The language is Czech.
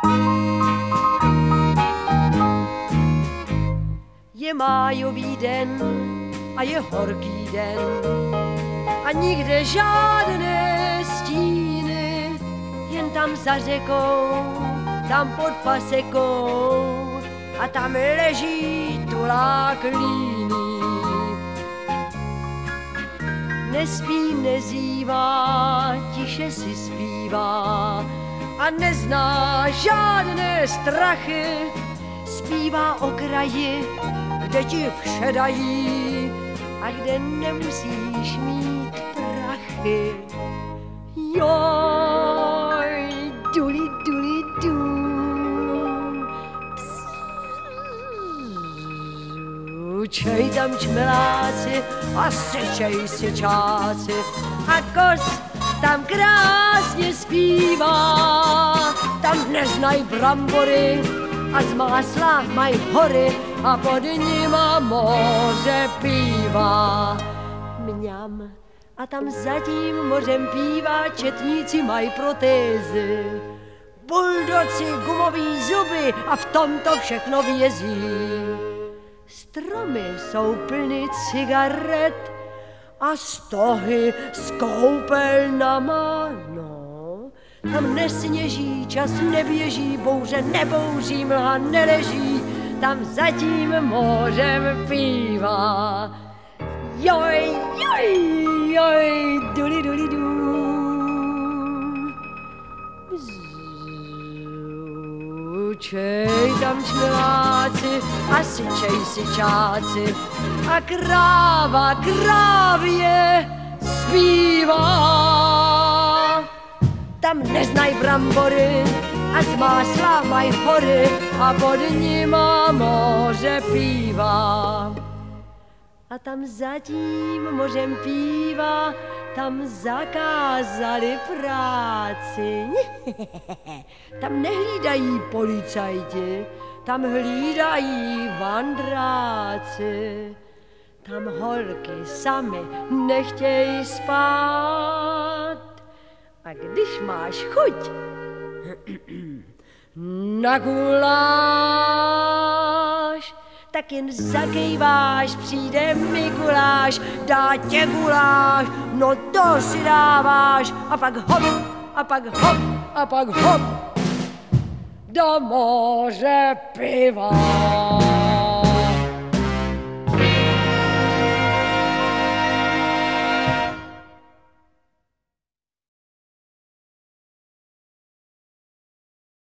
Je májový den a je horký den a nikde žádné stíny, jen tam za řekou, tam pod pasekou a tam leží tulák líný. Nespí, nezývá, tiše si zpívá a nezná žádné strachy. Zpívá o kraji, kde ti vše dají a kde nemusíš mít prachy. Joj, duli, duli, du. Čej tam čmeláci a sečej sečáci a kos tam krásně zpívá. Tam neznaj brambory a z másla maj hory a pod nima moře pívá. Mňam. A tam za tím mořem pívá, četníci mají protézy. Buldoci, gumový zuby a v tom to všechno vězí. Stromy jsou plny cigaret a stohy s koupelnama, no. Tam nesněží, čas neběží, bouře nebouří, mlha neleží, tam za tím mořem pívá. Joj, joj, joj, duli, duli, du. Čej tam čmeláci a syčej syčáci a kráva krávě zpívá. Tam neznaj brambory a z másla maj hory a pod nima moře pívá. A tam za tím mořem pívá, tam zakázali práci. Tam nehlídají policajti, tam hlídají vandráci. Tam holky sami nechtějí spát. A když máš chuť na guláš, tak jen zakejváš, přijde Mikuláš, dá tě guláš, no to si dáváš a pak hop, a pak hop, a pak hop, do moře piva.